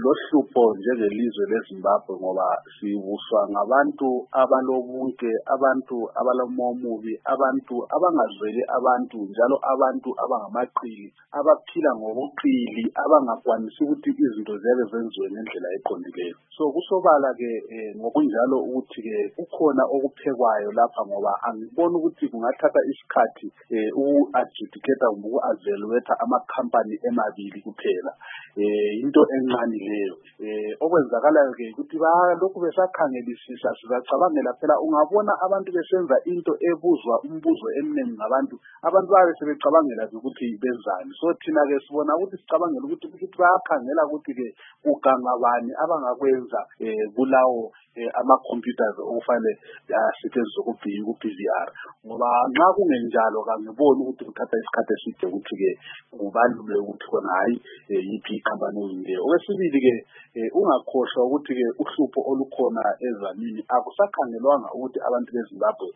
lohlupho njengelizwe leZimbabwe ngoba sibuswa ngabantu abalobunke, abantu abalomomubi, abantu abangazweli abantu, njalo abantu abangamaqili, abaphila ngobuqili, abangakwanisi ukuthi izinto ziyabe zenziwe ngendlela eqondileyo. So kusobala ke ngokunjalo ukuthi ke kukhona okuphekwayo lapha ngoba angiboni ukuthi kungathatha isikhathi uku-adjudicate kumbe uku-evaluate amakhampani emabili kuphela. Into encane leyo. Okwenzakalayo ke ukuthi lokhu besakhangelisisa sizacabangela phela ungabona abantu besenza into ebuzwa umbuzo eminingi ngabantu, abantu babe sebecabangela ukuthi benzani. So thina ke sibona ukuthi sicabangela ukuthi bayakhangela ukuthi ke kuganga bani abangakwenza kulawo ama-computers okufanele asetshenziswe ku-BVR ngoba nxa kungenjalo kangiboni ukuthi kuthatha isikhathi eside ukuthi ke kubalule ukuthi khona hayi yiphi ikhampani oyinleyo. Okwesibili ke ungakhohlwa ukuthi ke uhlupho olukhona ezanini akusakhangelwanga ukuthi abantu beZimbabwe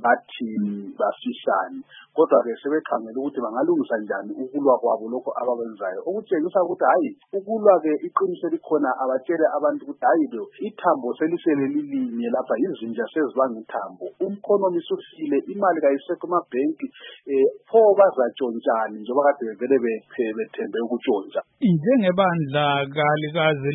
bathini bafisani, kodwa ke sebekhangela ukuthi bangalungisa njani ukulwa kwabo lokho abakwenzayo, okutshengisa ukuthi hayi ukulwa ke iqiniso likhona. Abatshele abantu ukuthi hayi ithambo selisele lilinye lapha, izinja sezibanga ithambo, umkhonomi usufile, imali kayisekho emabhenki, pho bazatshontshani njengoba kade vele bethembe ukutshontsha. Njengebandla kalikazi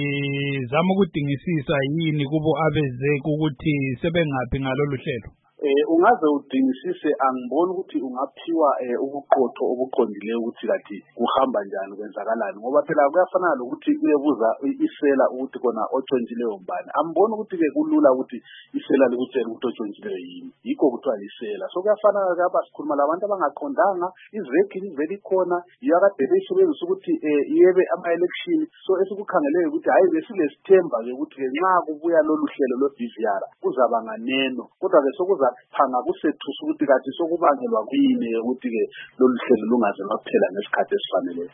lizama ukudingisisa yini kubo abeze ukuthi sebengaphi ngalolu hlelo? Ungaze udingisise, angiboni ukuthi ungaphiwa ubuqotho obuqondileyo ukuthi kathi kuhamba njani kwenzakalani, ngoba phela kuyafana lokuthi uyebuza isela ukuthi kona otshontshileyo mbani. Amboni ukuthi ke kulula ukuthi isela likutshela ukuthi otshontshileyo yini, yikho kuthiwa isela. So kuyafana lapha sikhuluma labantu abangaqondanga, izivekili vele ikhona, yakade besebenzisa ukuthi yebe ama-election. So esikukhangeleyo ukuthi hayi besilesithemba ke ukuthi nxa kubuya lolu hlelo lo-BVR kuzaba nganeno, kodwa ke sokuzaphanga kusethusa ukuthi kathi sokubangelwa kuyini ukuthi ke lolu hlelo lungaze lwaphela ngesikhathi esifaneleyo.